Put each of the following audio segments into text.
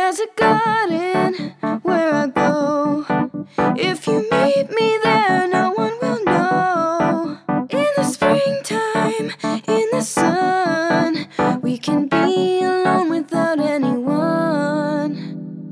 There's a garden where I go. If you meet me there, no one will know. In the springtime, in the sun, we can be alone without anyone.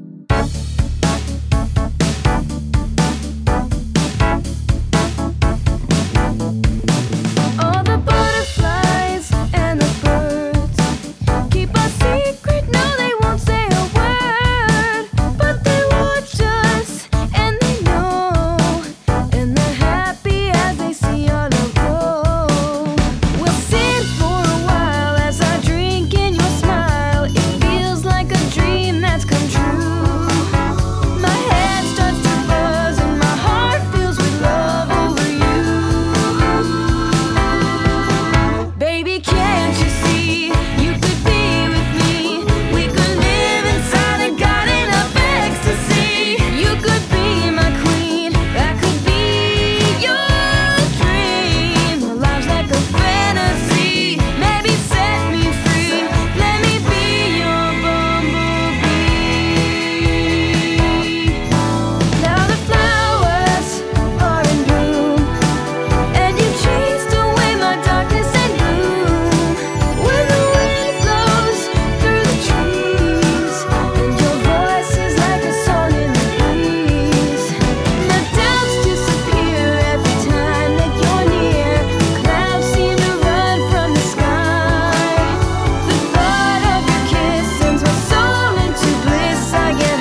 All the butterflies and the birds keep a secret, no, they won't say a word. But they watch us and they know, and they're happy as they see our love grow. We'll sit for a while as I drink in your smile. It feels like a dream that's come true. My head starts to buzz and my heart fills with love over you. Baby, can't you see? You could be with me. We could live inside a garden of ecstasy. You could be my queen. I could be your dream. Our lives like a fantasy. Maybe set me free. Let me be your bumblebee. Now the flowers are in bloom, and you chased away my darkness and gloom. When the wind blows through the trees, and your voice is like a song in the breeze. The doubts disappear every time that you're near. Clouds seem to run from the sky. The thought of your kiss sends my soul into bliss. I get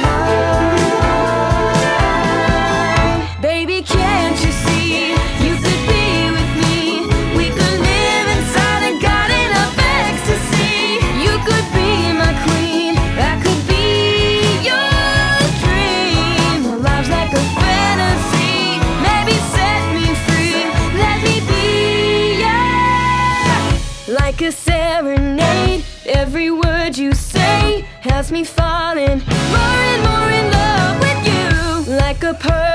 high. Baby, can't you see? You could be with me. We could live inside a garden of ecstasy. You could be my queen. I could be your dream. Our lives like a fantasy. Maybe set me free. Let me be, yeah. Like a serenade, every word you say has me falling more and more in love with you. Like a pearl